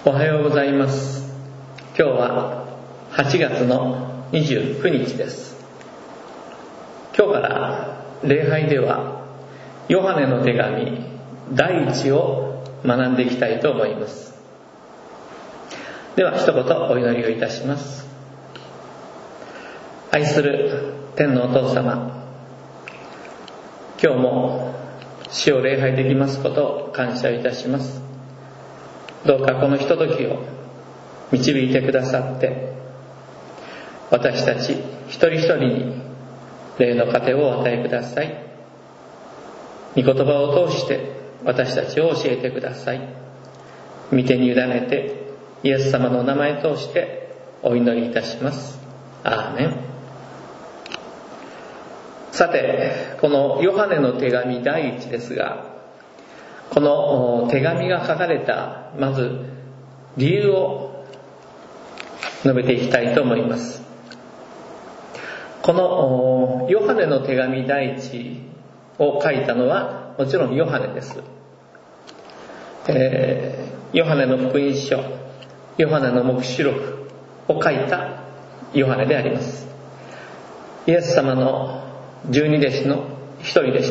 おはようございます。今日は8月の29日です。今日から礼拝ではヨハネの手紙第1を学んでいきたいと思います。では一言お祈りをいたします。愛する天のお父様、今日も主を礼拝できますことを感謝いたします。どうかこのひとときを導いてくださって、私たち一人一人に霊の糧をお与えください。御言葉を通して私たちを教えてください。御手に委ねてイエス様の名前を通してお祈りいたします。アーメン。さて、このヨハネの手紙第一ですが、この手紙が書かれたまず理由を述べていきたいと思います。このヨハネの手紙第一を書いたのはもちろんヨハネです。ヨハネの福音書、ヨハネの黙示録を書いたヨハネであります。イエス様の12弟子の一人でした。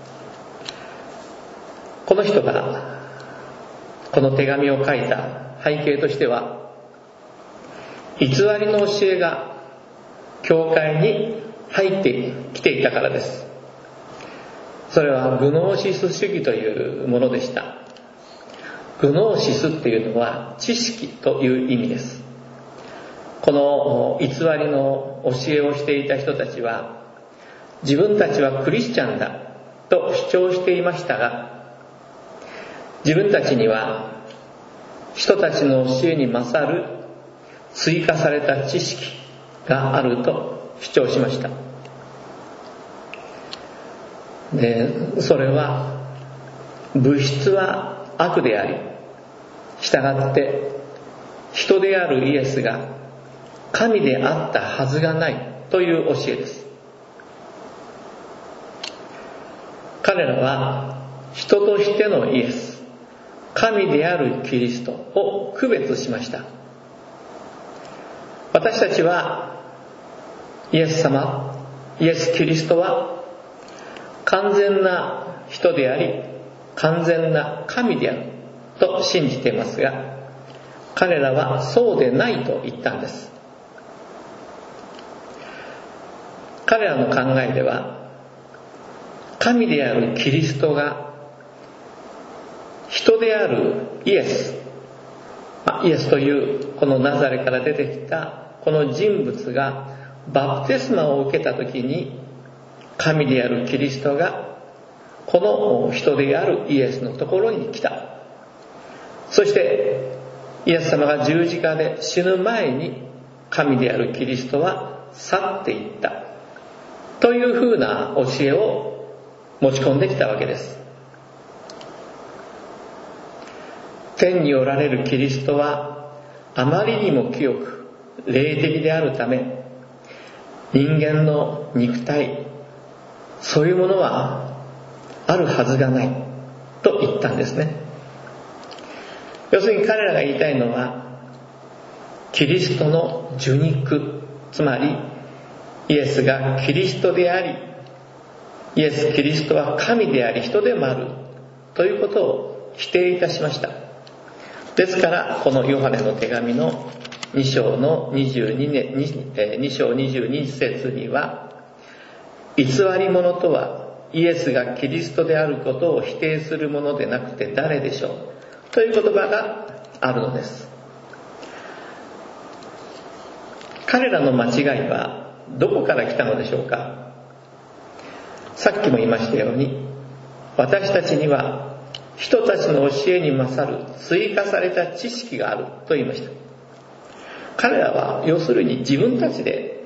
この人がこの手紙を書いた背景としては、偽りの教えが教会に入ってきていたからです。それはグノーシス主義というものでした。グノーシスっていうのは知識という意味です。この偽りの教えをしていた人たちは、自分たちはクリスチャンだと主張していましたが、自分たちには人たちの教えに勝る追加された知識があると主張しました。で、それは物質は悪であり、したがって人であるイエスが神であったはずがないという教えです。彼らは人としてのイエス、神であるキリストを区別しました。私たちはイエス様、イエス・キリストは完全な人であり完全な神であると信じていますが、彼らはそうでないと言ったんです。彼らの考えでは、神であるキリストが人であるイエス、イエスというこのナザレから出てきたこの人物がバプテスマを受けた時に、神であるキリストがこの人であるイエスのところに来た。そしてイエス様が十字架で死ぬ前に神であるキリストは去っていったというふうな教えを持ち込んできたわけです。天におられるキリストはあまりにも清く霊的であるため、人間の肉体、そういうものはあるはずがないと言ったんですね。要するに彼らが言いたいのは、キリストの受肉、つまりイエスがキリストであり、イエス・キリストは神であり人でもあるということを否定いたしました。ですからこのヨハネの手紙の2章の2章22節には、偽り者とはイエスがキリストであることを否定するものでなくて誰でしょうという言葉があるのです。彼らの間違いはどこから来たのでしょうか。さっきも言いましたように、私たちには人たちの教えに勝る追加された知識があると言いました。彼らは要するに自分たち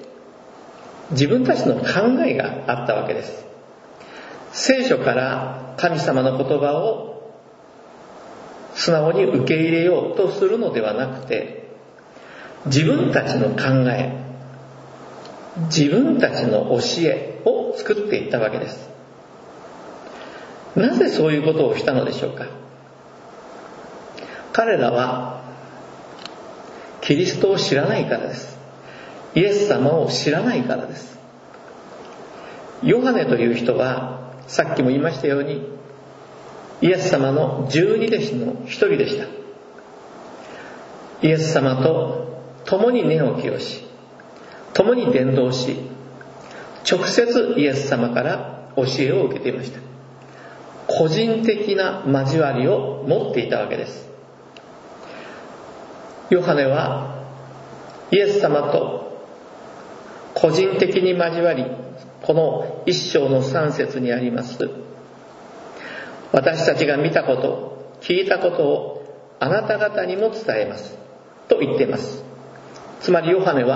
の考えがあったわけです。聖書から神様の言葉を素直に受け入れようとするのではなくて、自分たちの考え、自分たちの教えを作っていったわけです。なぜそういうことをしたのでしょうか。彼らはキリストを知らないからです。イエス様を知らないからです。ヨハネという人は、さっきも言いましたように、イエス様の12弟子の一人でした。イエス様と共に寝起きをし、共に伝道し、直接イエス様から教えを受けていました。個人的な交わりを持っていたわけです。ヨハネはイエス様と個人的に交わり、この一章の3節にあります、私たちが見たこと、聞いたことをあなた方にも伝えますと言っています。つまりヨハネ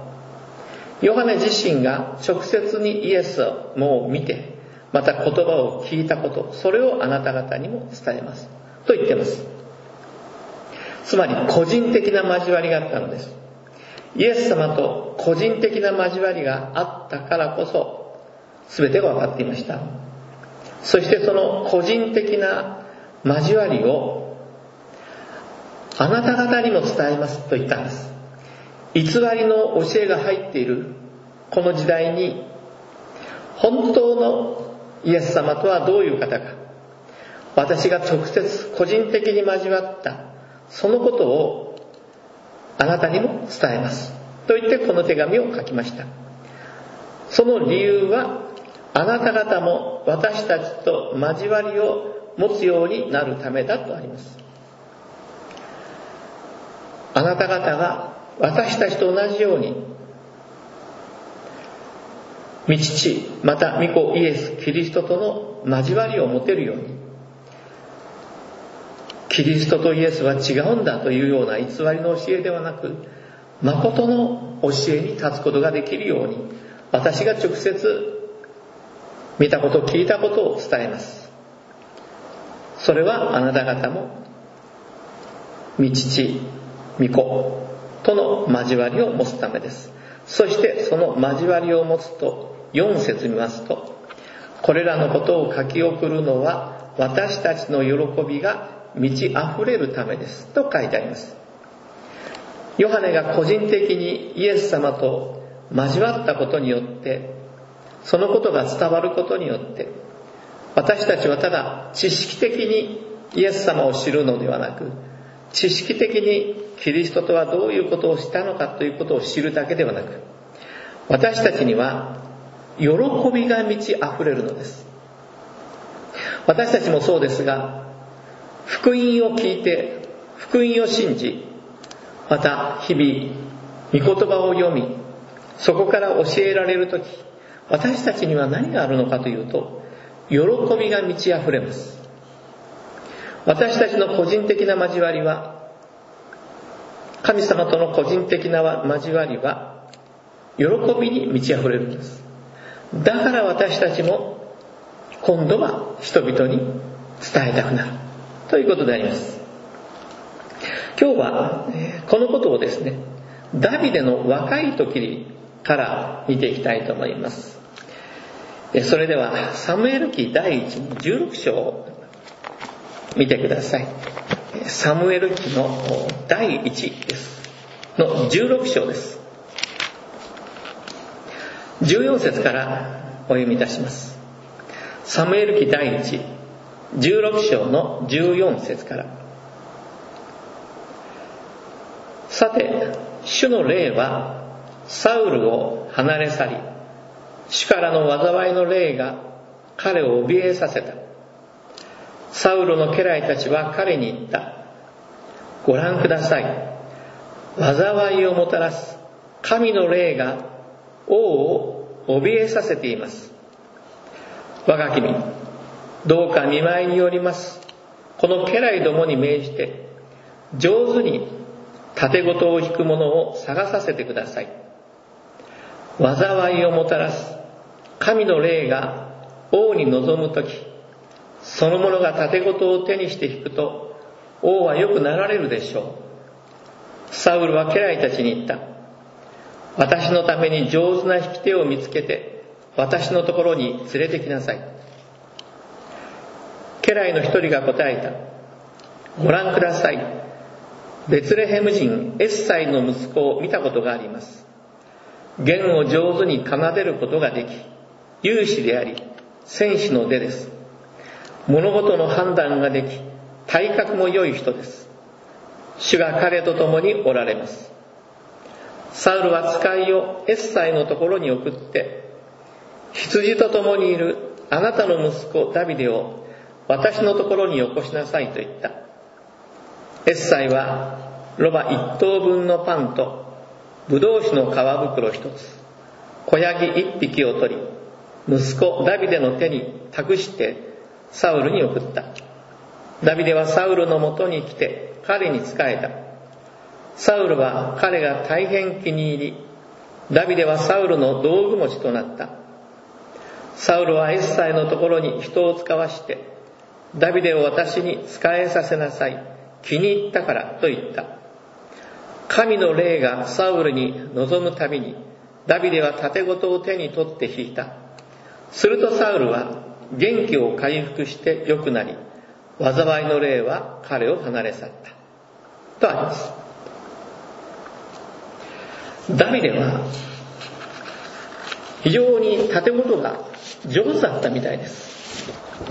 自身が直接にイエスを見て、また言葉を聞いたこと、それをあなた方にも伝えますと言っています。つまり個人的な交わりがあったのです。イエス様と個人的な交わりがあったからこそ全てが分かっていました。そしてその個人的な交わりをあなた方にも伝えますと言ったんです。偽りの教えが入っているこの時代に、本当のイエス様とはどういう方か、私が直接個人的に交わったそのことをあなたにも伝えますと言ってこの手紙を書きました。その理由は、あなた方も私たちと交わりを持つようになるためだとあります。あなた方が私たちと同じように、御父また御子イエス・キリストとの交わりを持てるように、キリストとイエスは違うんだというような偽りの教えではなく、誠の教えに立つことができるように、私が直接見たこと、聞いたことを伝えます。それはあなた方も御父、御子との交わりを持つためです。そしてその交わりを持つと、4節見ますと、これらのことを書き送るのは私たちの喜びが満ち溢れるためですと書いてあります。ヨハネが個人的にイエス様と交わったことによって、そのことが伝わることによって、私たちはただ知識的にイエス様を知るのではなく、知識的にキリストとはどういうことをしたのかということを知るだけではなく、私たちには喜びが満ち溢れるのです。私たちもそうですが、福音を聞いて、福音を信じ、また日々御言葉を読み、そこから教えられるとき、私たちには何があるのかというと、喜びが満ち溢れます。私たちの個人的な交わりは、神様との個人的な交わりは喜びに満ち溢れるんです。だから私たちも今度は人々に伝えたくなるということであります。今日はこのことをですね、ダビデの若い時から見ていきたいと思います。それではサムエル記第1、16章を見てください。サムエル記の第1ですの16章です。14節からお読みいたします。サムエル記第1、16章の14節から。さて、主の霊はサウルを離れ去り、主からの災いの霊が彼を怯えさせた。サウルの家来たちは彼に言った。ご覧ください。災いをもたらす神の霊が王を怯えさせています。我が君、どうか見舞いによりますこの家来どもに命じて、上手に盾事を引く者を探させてください。災いをもたらす神の霊が王に臨むとき、その者が盾事を手にして引くと、王はよくなられるでしょう。サウルは家来たちに言った。私のために上手な引き手を見つけて、私のところに連れてきなさい。家来の一人が答えた。ご覧ください。 ベツレヘム人エッサイの息子を見たことがあります。弦を上手に奏でることができ、勇士であり戦士の出です。物事の判断ができ、体格も良い人です。主が彼と共におられます。サウルは使いをエッサイのところに送って、羊と共にいるあなたの息子ダビデを私のところによこしなさいと言った。エッサイはロバ1頭分のパンとブドウ酒の皮袋一つ、子ヤギ1匹を取り、息子ダビデの手に託してサウルに送った。ダビデはサウルのもとに来て彼に仕えた。サウルは彼が大変気に入り、ダビデはサウルの道具持ちとなった。サウルはエッサイのところに人を使わして、ダビデを私に仕えさせなさい、気に入ったからと言った。神の霊がサウルに臨むたびに、ダビデは盾ごとを手に取って引いた。するとサウルは元気を回復して良くなり、災いの霊は彼を離れ去ったとあります。ダビデは非常に盾事が上手だったみたいです。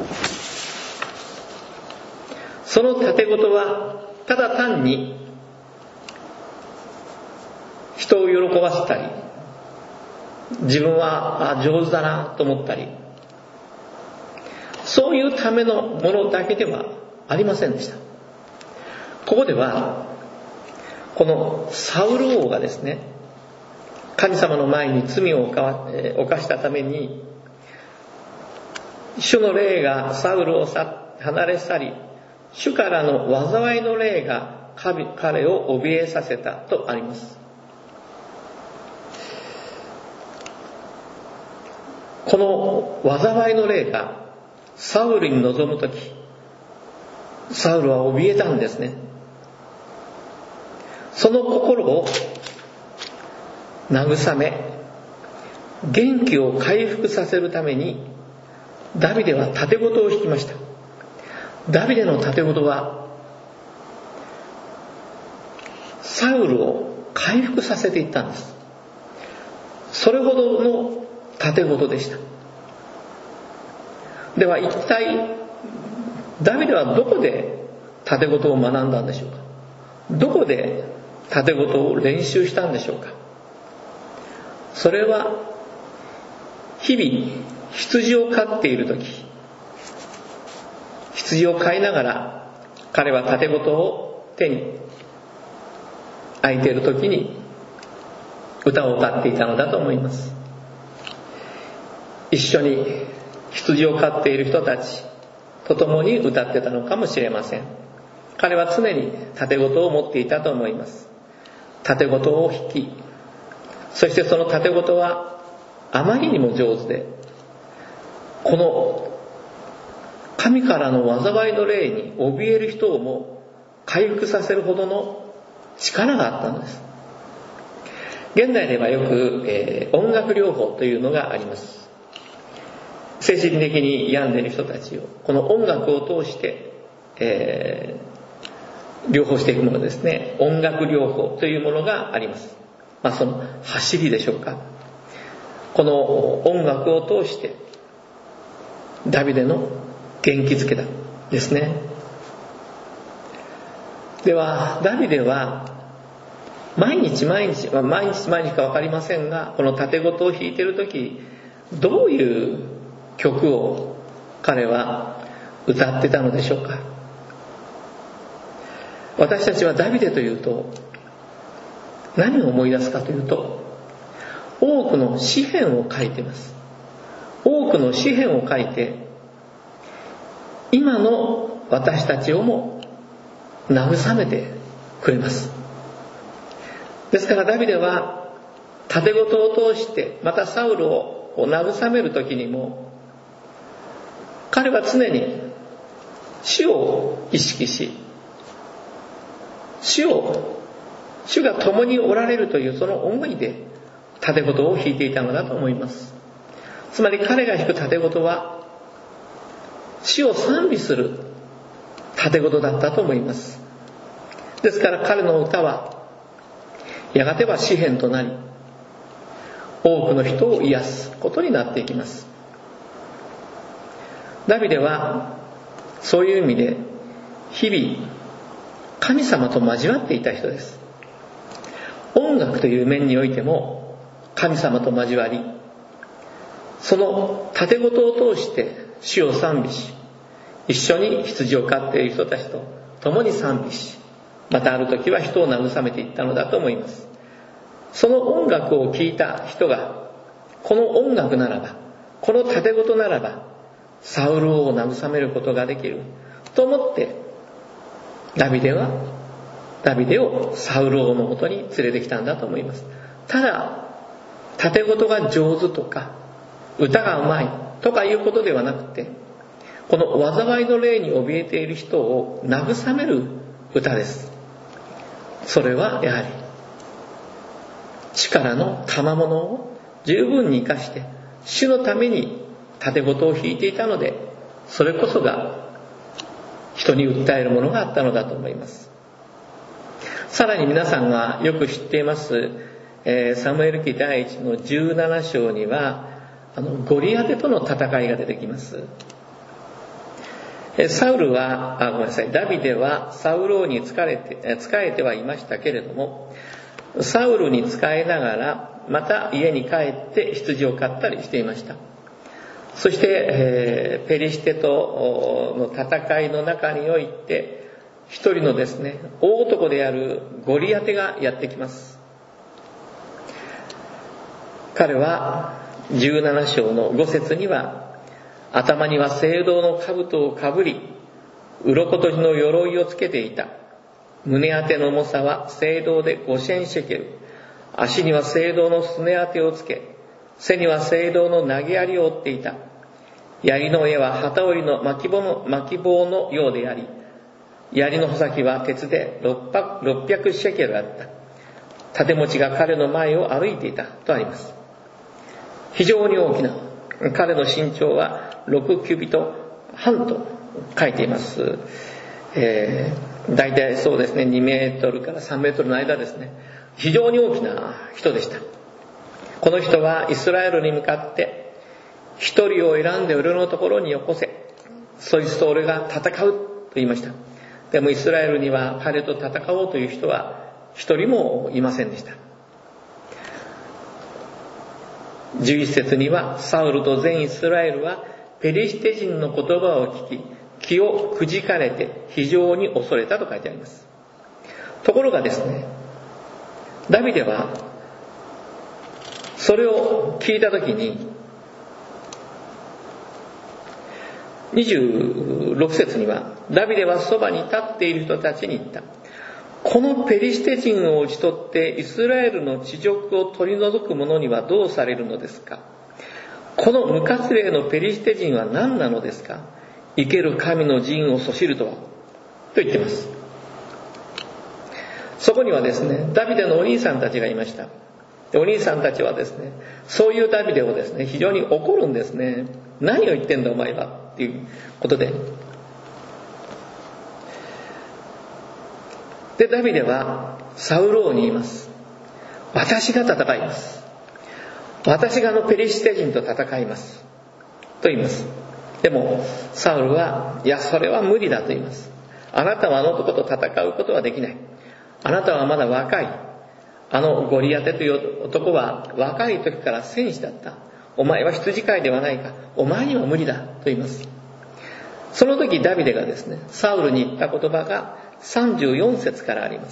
その盾事はただ単に人を喜ばせたり、自分は上手だなと思ったり、そういうためのものだけではありませんでした。ここではこのサウル王がですね、神様の前に罪を犯したために、主の霊がサウルを離れ去り、主からの災いの霊が彼を怯えさせたとあります。この災いの霊がサウルに臨むとき、サウルは怯えたんですね。その心を慰め、元気を回復させるために、ダビデは盾事を引きました。ダビデの盾事はサウルを回復させていったんです。それほどの盾事でした。では一体ダビデはどこで盾事を学んだんでしょうか。どこで盾事を練習したんでしょうか。それは日々羊を飼っている時、羊を飼いながら彼は盾事を手に空いている時に歌を歌っていたのだと思います。一緒に羊を飼っている人たちと共に歌ってたのかもしれません。彼は常に盾事を持っていたと思います。盾事を弾き、そしてその盾事はあまりにも上手で、この神からの災いの霊に怯える人をも回復させるほどの力があったのです。現代ではよく、音楽療法というのがあります。精神的に病んでいる人たちをこの音楽を通して、療法していくものですね。音楽療法というものがあります。その走りでしょうか。この音楽を通してダビデの元気づけだですね。ではダビデは毎日か分かりませんが、この盾事を弾いている時、どういう曲を彼は歌ってたのでしょうか。私たちはダビデというと何を思い出すかというと、多くの詩篇を書いています。多くの詩篇を書いて、今の私たちをも慰めてくれます。ですからダビデは盾事を通して、またサウルを慰める時にも、彼は常に主を意識し、主が共におられるというその思いで盾事を弾いていたのだと思います。つまり彼が弾く盾事は主を賛美する盾事だったと思います。 ですから彼の歌はやがては詩篇となり、多くの人を癒すことになっていきます。ダビデはそういう意味で日々神様と交わっていた人です。音楽という面においても神様と交わり、その盾事を通して主を賛美し、一緒に羊を飼っている人たちと共に賛美し、またある時は人を慰めていったのだと思います。その音楽を聴いた人が、この音楽ならば、この盾事ならばサウル王を慰めることができると思って、ダビデをサウル王のもとに連れてきたんだと思います。ただ盾事が上手とか歌がうまいとかいうことではなくて、この災いの霊に怯えている人を慰める歌です。それはやはり力の賜物を十分に生かして主のために盾事を弾いていたので、それこそが人に訴えるものがあったのだと思います。さらに皆さんがよく知っています、サムエル記第1の17章にはゴリアテとの戦いが出てきます。ダビデはサウル王に仕えてはいましたけれども、サウルに仕えながらまた家に帰って羊を飼ったりしていました。そして、ペリシテとの戦いの中において、一人のですね、大男であるゴリアテがやってきます。彼は17章の5節には、頭には青銅の兜をかぶり、鱗とじの鎧をつけていた。胸当ての重さは青銅で5シェンシェケル。足には青銅のすね当てをつけ、背には青銅の投げ槍を負っていた。槍の柄は機織りの巻棒のようであり、槍の穂先は鉄で600シェケルあった。盾持ちが彼の前を歩いていたとあります。非常に大きな、彼の身長は6キュビト半と書いています。大体そうですね、2メートルから3メートルの間ですね。非常に大きな人でした。この人はイスラエルに向かって、一人を選んで俺のところによこせ、そいつと俺が戦うと言いました。でもイスラエルには彼と戦おうという人は一人もいませんでした。11節には、サウルと全イスラエルはペリシテ人の言葉を聞き、気をくじかれて非常に恐れたと書いてあります。ところがですね、ダビデはそれを聞いたときに、26節には、ダビデはそばに立っている人たちに言った。このペリシテ人を討ち取ってイスラエルの恥辱を取り除く者にはどうされるのですか。この無活霊のペリシテ人は何なのですか。生ける神の陣をそしるとは、と言っています。そこにはですね、ダビデのお兄さんたちがいました。お兄さんたちはですね、そういうダビデをですね、非常に怒るんですね。何を言ってんだお前はっていうことで。で、ダビデはサウル王に言います。私が戦います。私がペリシテ人と戦います。と言います。でも、サウルは、いや、それは無理だと言います。あなたはあの男と戦うことはできない。あなたはまだ若い。ゴリアテという男は若い時から戦士だった。お前は羊飼いではないか。お前には無理だ。と言います。その時ダビデがですね、サウルに言った言葉が34節からあります。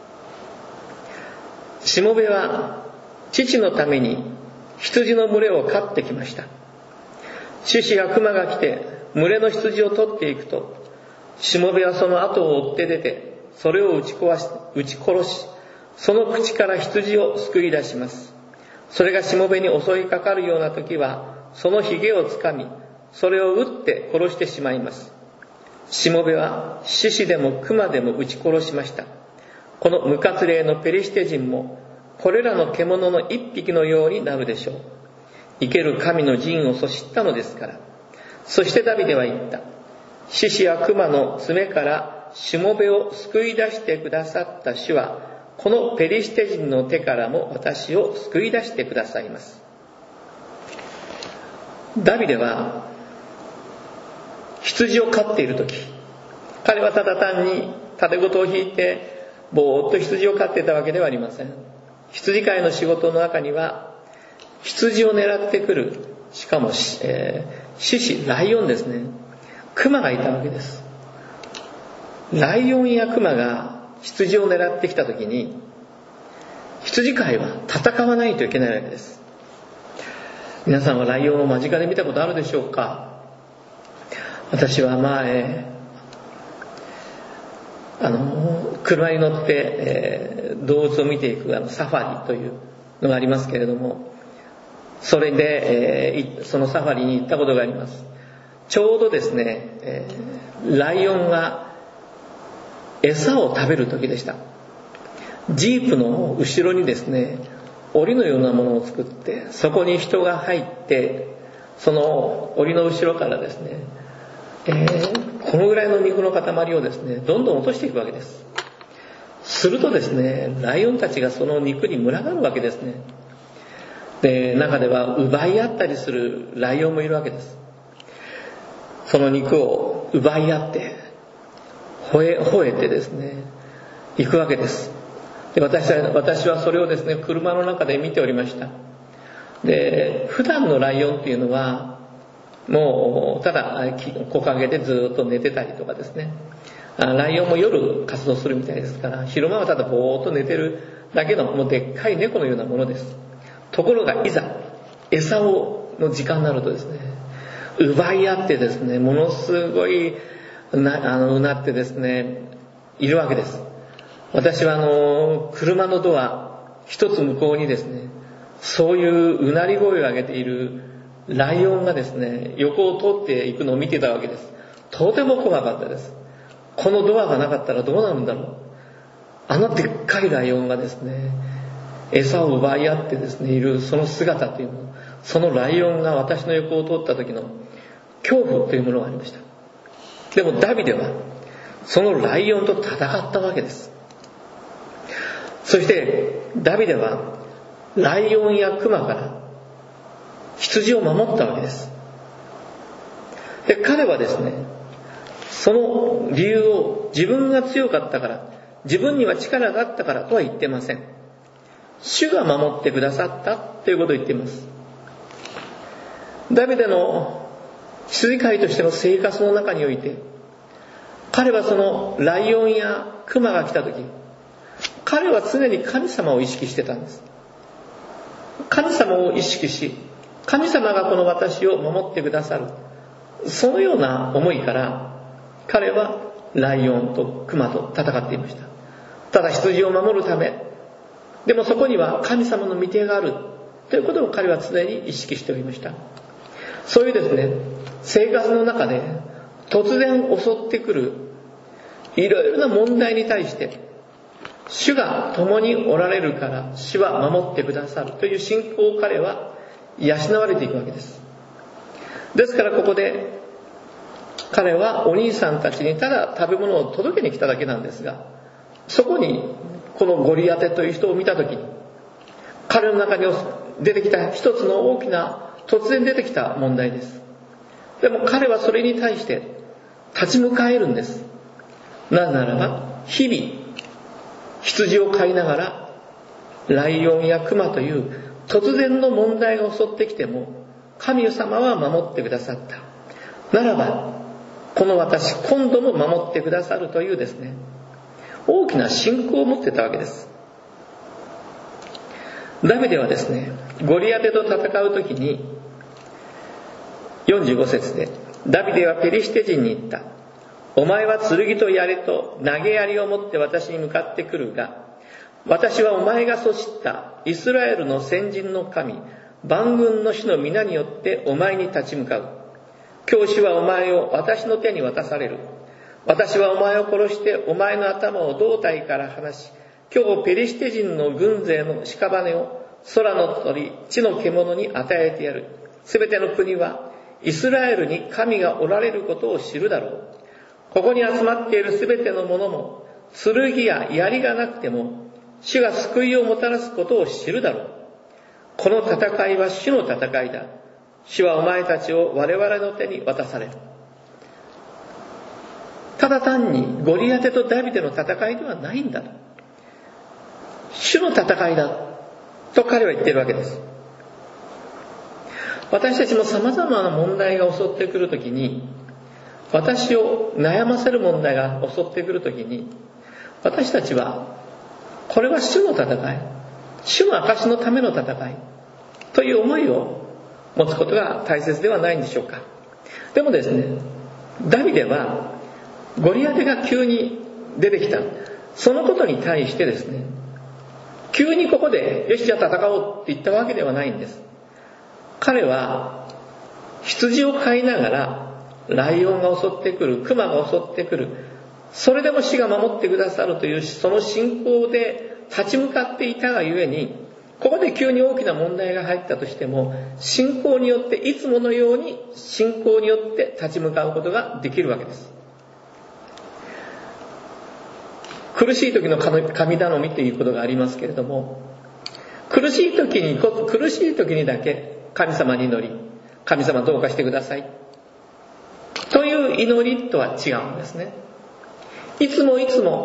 しもべは父のために羊の群れを飼ってきました。獅子や熊が来て群れの羊を取っていくと、しもべはその後を追って出て、それを撃ち殺し、その口から羊を救い出します。それがしもべに襲いかかるような時は、その髭をつかみ、それを撃って殺してしまいます。しもべは獅子でも熊でも撃ち殺しました。この無活霊のペリシテ人も、これらの獣の一匹のようになるでしょう。生ける神の陣をそしったのですから。そしてダビデは言った。獅子や熊の爪からしもべを救い出してくださった主は、このペリシテ人の手からも私を救い出してくださいます。ダビデは羊を飼っている時、彼はただ単に盾ごとを引いてぼーっと羊を飼っていたわけではありません。羊飼いの仕事の中には羊を狙ってくる、しかも獅子、ライオンですね、熊がいたわけです。ライオンや熊が羊を狙ってきた時に、羊飼いは戦わないといけないわけです。皆さんはライオンを間近で見たことあるでしょうか？私は前、車に乗って、動物を見ていくサファリというのがありますけれども、それで、そのサファリに行ったことがあります。ちょうどですね、ライオンが餌を食べる時でした。ジープの後ろにですね、檻のようなものを作って、そこに人が入って、その檻の後ろからですね、このぐらいの肉の塊をですね、どんどん落としていくわけです。するとですね、ライオンたちがその肉に群がるわけですね。で、中では奪い合ったりするライオンもいるわけです。その肉を奪い合って吠えてですね、行くわけです。で、私はそれをですね、車の中で見ておりました。で、普段のライオンっていうのはもうただ木陰でずっと寝てたりとかですね、ライオンも夜活動するみたいですから、昼間はただぼーっと寝てるだけのもうでっかい猫のようなものです。ところがいざ餌の時間になるとですね、奪い合ってですね、ものすごいうなってですね、いるわけです。私は車のドア一つ向こうにですね、そういううなり声を上げているライオンがですね、横を通っていくのを見てたわけです。とても怖かったです。このドアがなかったらどうなるんだろう。でっかいライオンがですね、餌を奪い合ってですね、いるその姿というの、そのライオンが私の横を通った時の恐怖というものがありました。でもダビデはそのライオンと戦ったわけです。そしてダビデはライオンやクマから羊を守ったわけです。で、彼はですね、その理由を自分が強かったから、自分には力があったからとは言ってません。主が守ってくださったということを言っています。ダビデの羊飼いとしての生活の中において、彼はそのライオンやクマが来た時、彼は常に神様を意識してたんです。神様を意識し、神様がこの私を守ってくださる、そのような思いから彼はライオンとクマと戦っていました。ただ羊を守るため、でもそこには神様の御手があるということを彼は常に意識しておりました。そういうですね、生活の中で突然襲ってくるいろいろな問題に対して、主が共におられるから主は守ってくださるという信仰を彼は養われていくわけです。ですからここで彼はお兄さんたちにただ食べ物を届けに来ただけなんですが、そこにこのゴリアテという人を見たときに、彼の中に出てきた一つの大きな突然出てきた問題です。でも彼はそれに対して立ち向かえるんです。なぜならば日々羊を飼いながらライオンやクマという突然の問題が襲ってきても神様は守ってくださった。ならばこの私今度も守ってくださるというですね、大きな信仰を持ってたわけです。ダビデはですね、ゴリアテと戦う時に45節で、ダビデはペリシテ人に言った。お前は剣と槍と投げ槍を持って私に向かってくるが、私はお前がそしったイスラエルの先人の神万軍の主の皆によってお前に立ち向かう。今日主はお前を私の手に渡される。私はお前を殺してお前の頭を胴体から離し、今日ペリシテ人の軍勢の屍を空の鳥地の獣に与えてやる。すべての国はイスラエルに神がおられることを知るだろう。 ここに集まっているすべてのものも剣や槍がなくても主が救いをもたらすことを知るだろう。この戦いは主の戦いだ。主はお前たちを我々の手に渡される。ただ単にゴリアテとダビデの戦いではないんだと。主の戦いだと彼は言っているわけです。私たちも様々な問題が襲ってくるときに、私を悩ませる問題が襲ってくるときに、私たちはこれは主の戦い、主の証のための戦いという思いを持つことが大切ではないんでしょうか。でもですね、ダビデはゴリアテが急に出てきた、そのことに対してですね、急にここでよしじゃあ戦おうって言ったわけではないんです。彼は羊を飼いながらライオンが襲ってくる、熊が襲ってくる、それでも主が守ってくださるというその信仰で立ち向かっていたがゆえに、ここで急に大きな問題が入ったとしても、信仰によっていつものように信仰によって立ち向かうことができるわけです。苦しい時の神頼みということがありますけれども、苦しい時にだけ神様に祈り、神様どうかしてくださいという祈りとは違うんですね。いつも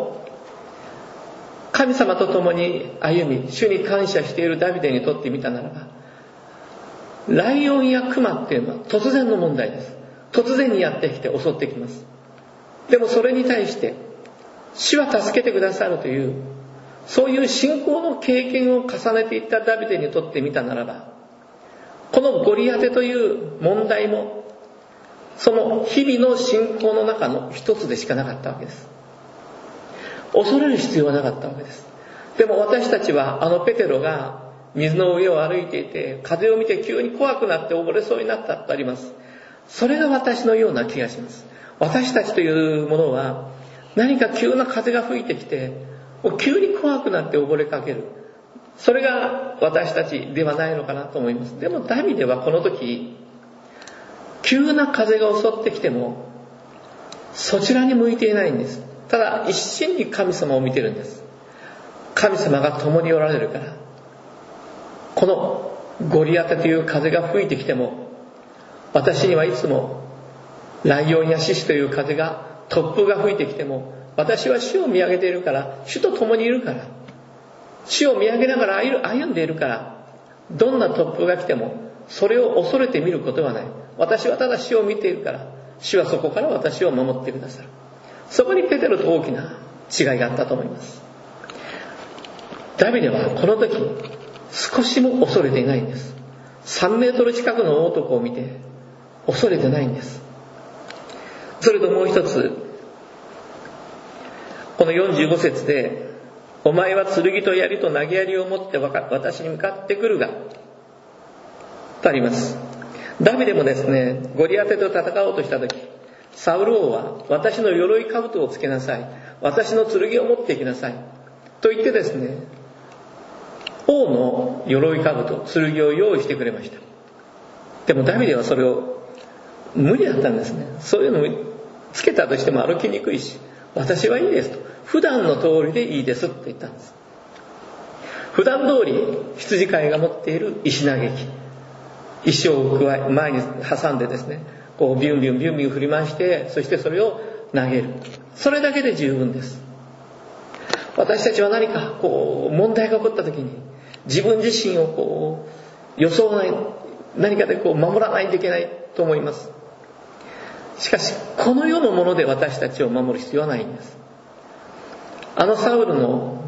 神様と共に歩み、主に感謝しているダビデにとってみたならば、ライオンやクマっていうのは突然の問題です。突然にやってきて襲ってきます。でもそれに対して主は助けてくださるという、そういう信仰の経験を重ねていったダビデにとってみたならば、このゴリアテという問題もその日々の信仰の中の一つでしかなかったわけです。恐れる必要はなかったわけです。でも私たちはペテロが水の上を歩いていて、風を見て急に怖くなって溺れそうになったとあります。それが私のような気がします。私たちというものは何か急な風が吹いてきて、急に怖くなって溺れかける。それが私たちではないのかなと思います。でもダビデはこの時、急な風が襲ってきてもそちらに向いていないんです。ただ一心に神様を見てるんです。神様が共におられるから、このゴリアテという風が吹いてきても、私にはいつもライオンや獅子という風が、突風が吹いてきても、私は主を見上げているから、主と共にいるから、主を見上げながら歩んでいるから、どんな突風が来てもそれを恐れて見ることはない。私はただ主を見ているから、主はそこから私を守ってくださる。そこにペテロと大きな違いがあったと思います。ダビデはこの時少しも恐れていないんです。3メートル近くの大男を見て恐れてないんです。それともう一つ、この45節で、お前は剣と槍と投げ槍を持って私に向かってくるがとあります。ダビデもですね、ゴリアテと戦おうとした時、サウル王は私の鎧兜をつけなさい、私の剣を持っていきなさいと言ってですね、王の鎧兜、剣を用意してくれました。でもダビデはそれを無理だったんですね。そういうのをつけたとしても歩きにくいし、私はいいですと、普段の通りでいいですと言ったんです。普段通り羊飼いが持っている石投げ機、石を前に挟んでですね、こうビュンビュンビュンビュン振り回して、そしてそれを投げる、それだけで十分です。私たちは何かこう問題が起こった時に、自分自身をこう予想ない何かでこう守らないといけないと思います。しかしこの世のもので私たちを守る必要はないんです。サウルの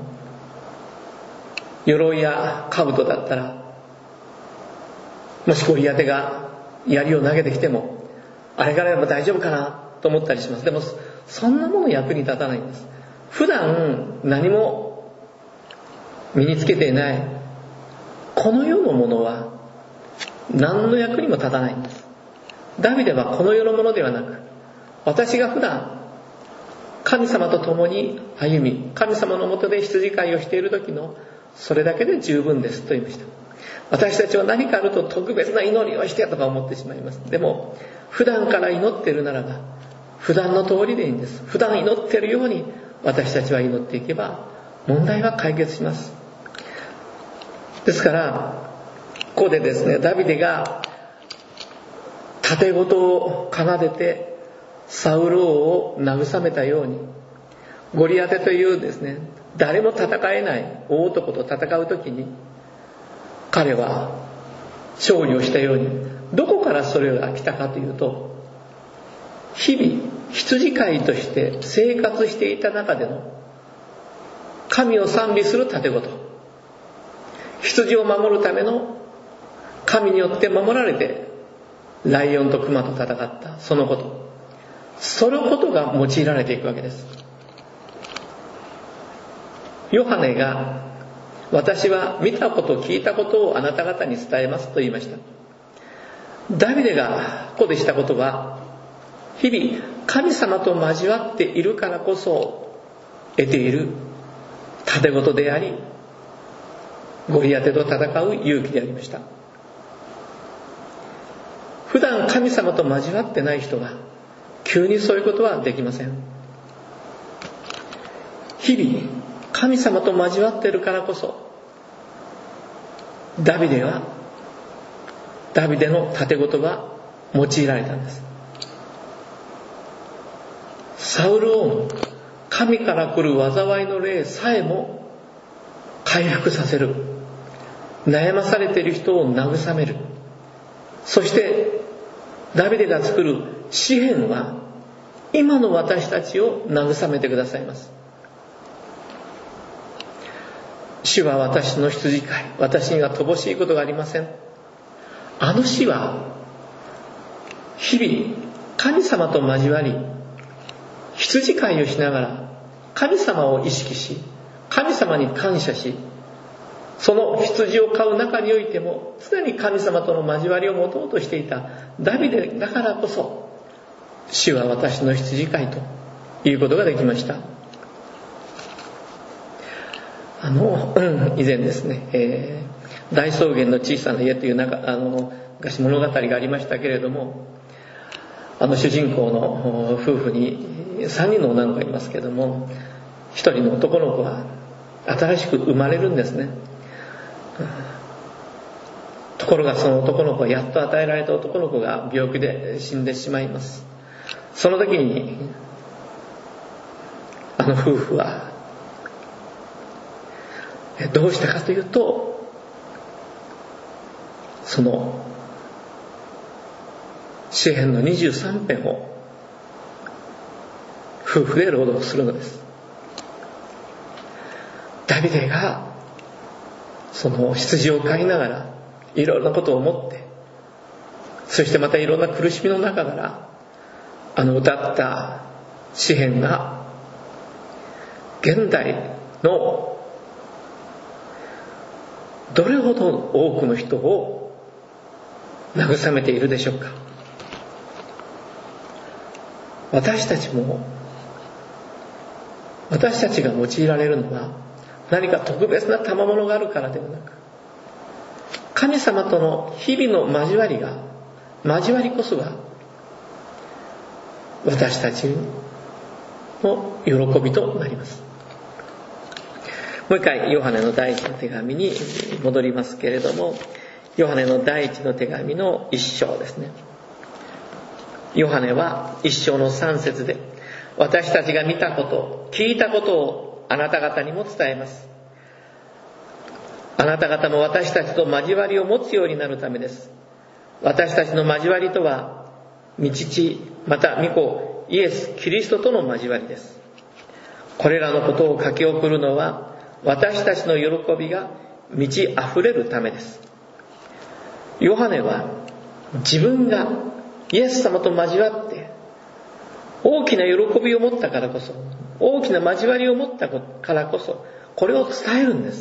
鎧や兜だったら、もしゴリアテが槍を投げてきても、あれからでも大丈夫かなと思ったりします。でもそんなもの役に立たないんです。普段何も身につけていないこの世のものは何の役にも立たないんです。ダビデはこの世のものではなく、私が普段神様と共に歩み、神様のもとで羊飼いをしている時のそれだけで十分ですと言いました。私たちは何かあると特別な祈りをしてとか思ってしまいます。でも普段から祈っているならば、 普段の通りでいいんです。普段祈っているように私たちは祈っていけば問題は解決します。ですからここでですね、ダビデが盾事を奏でてサウル王を慰めたように、ゴリアテというですね、誰も戦えない大男と戦うときに彼は勝利をしたように、どこからそれが来たかというと、日々羊飼いとして生活していた中での神を賛美する盾事、羊を守るための神によって守られてライオンとクマと戦ったそのこと、そのことが用いられていくわけです。ヨハネが、私は見たこと聞いたことをあなた方に伝えますと言いました。ダビデがここでしたことは、日々神様と交わっているからこそ得ている盾事であり、ゴリアテと戦う勇気でありました。普段神様と交わってない人が急にそういうことはできません。日々神様と交わっているからこそ、ダビデの盾事が用いられたんです。サウル王の神から来る災いの霊さえも回復させる、悩まされている人を慰める。そしてダビデが作る詩篇は今の私たちを慰めてくださいます。主は私の羊飼い、私には乏しいことがありません。あの詩は日々神様と交わり、羊飼いをしながら神様を意識し、神様に感謝し、その羊を飼う中においても常に神様との交わりを持とうとしていたダビデだからこそ、主は私の羊飼いということができました。以前ですね、大草原の小さな家という昔物語がありましたけれども、主人公の夫婦に3人の女の子がいますけれども、1人の男の子は新しく生まれるんですね。ところがその男の子は、やっと与えられた男の子が病気で死んでしまいます。その時に夫婦はどうしたかというと、その詩篇の23編を夫婦で朗読するのです。ダビデがその羊を飼いながらいろいろなことを思って、そしてまたいろんな苦しみの中から歌った詩篇が現代のどれほど多くの人を慰めているでしょうか。私たちが用いられるのは何か特別な賜物があるからではなく、神様との日々の交わりこそが私たちの喜びとなります。もう一回ヨハネの第一の手紙に戻りますけれども、ヨハネの第一の手紙の1章ですね。ヨハネは1章の3節で、私たちが見たこと聞いたことをあなた方にも伝えます。あなた方も私たちと交わりを持つようになるためです。私たちの交わりとは、御父また御子イエス・キリストとの交わりです。これらのことを書き送るのは、私たちの喜びが満ち溢れるためです。ヨハネは自分がイエス様と交わって大きな喜びを持ったからこそ、大きな交わりを持ったからこそ、これを伝えるんです。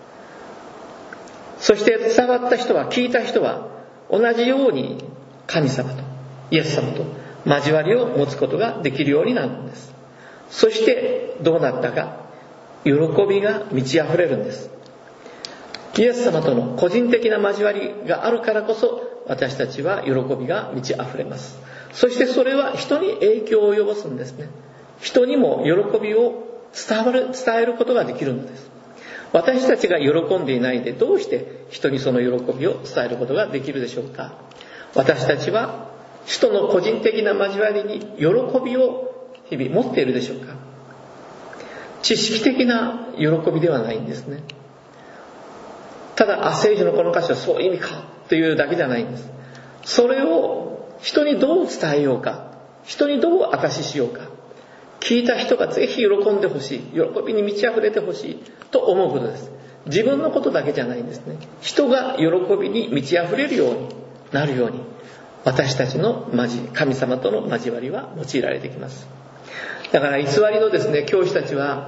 そして伝わった人は、聞いた人は同じように神様とイエス様と交わりを持つことができるようになるんです。そしてどうなったか、喜びが満ち溢れるんです。イエス様との個人的な交わりがあるからこそ、私たちは喜びが満ち溢れます。 そしてそれは人に影響を及ぼすんですね。人にも喜びを伝えることができるのです。私たちが喜んでいないでどうして人にその喜びを伝えることができるでしょうか。私たちは人の個人的な交わりに喜びを日々持っているでしょうか。知識的な喜びではないんですね。ただ聖書のこの箇所はそういう意味かというだけじゃないんです。それを人にどう伝えようか、人にどう証ししようか、聞いた人がぜひ喜んでほしい、喜びに満ち溢れてほしいと思うことです。自分のことだけじゃないんですね。人が喜びに満ち溢れるようになるように、私たちの神様との交わりは用いられてきます。だから偽りのですね、教師たちは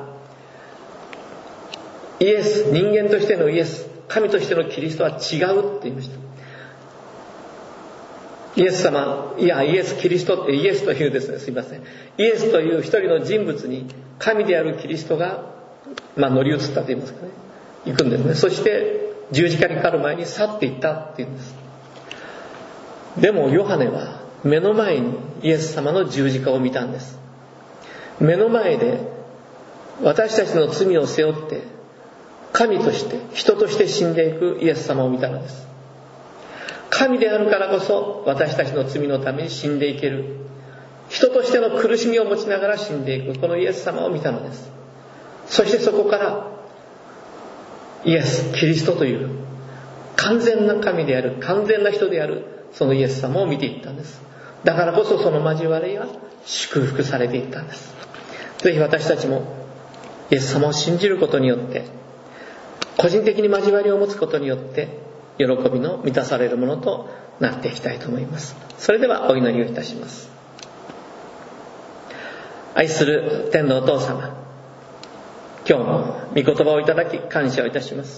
イエス、人間としてのイエス、神としてのキリストは違うって言いました。イエス様、イエスキリストってイエスというですね、すいません、イエスという一人の人物に神であるキリストが乗り移ったと言いますかね、行くんですね。そして十字架にかかる前に去っていったっていうんです。でもヨハネは目の前にイエス様の十字架を見たんです。目の前で私たちの罪を背負って神として人として死んでいくイエス様を見たのです。神であるからこそ私たちの罪のために死んでいける、人としての苦しみを持ちながら死んでいくこのイエス様を見たのです。そしてそこからイエス・キリストという完全な神である、完全な人であるそのイエス様を見ていったんです。だからこそその交わりは祝福されていったんです。ぜひ私たちもイエス様を信じることによって、個人的に交わりを持つことによって喜びの満たされるものとなっていきたいと思います。それではお祈りをいたします。愛する天のお父様、今日も御言葉をいただき感謝をいたします。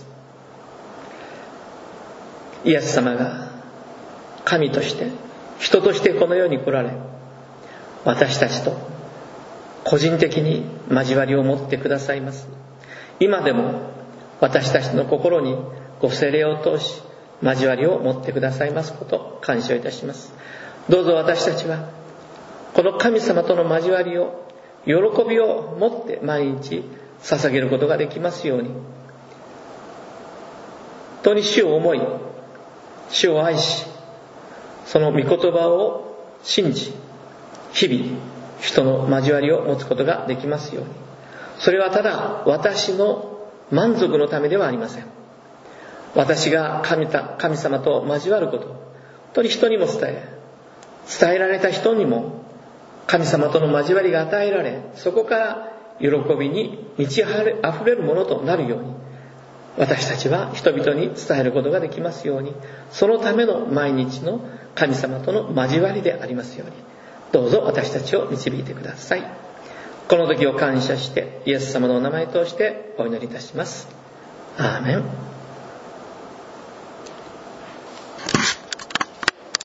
イエス様が神として人としてこの世に来られ、私たちと個人的に交わりを持ってくださいます。今でも私たちの心にご聖霊を通し交わりを持ってくださいますこと感謝いたします。どうぞ私たちはこの神様との交わりを喜びを持って毎日捧げることができますように、本当に主を思い、主を愛し、その御言葉を信じ、日々人の交わりを持つことができますように。それはただ私の満足のためではありません。私が神様と交わること、本当に人にも伝えられた人にも神様との交わりが与えられ、そこから喜びに満ち溢れるものとなるように、私たちは人々に伝えることができますように、そのための毎日の神様との交わりでありますように、どうぞ私たちを導いてください。この時を感謝してイエス様のお名前を通してお祈りいたします。アーメン。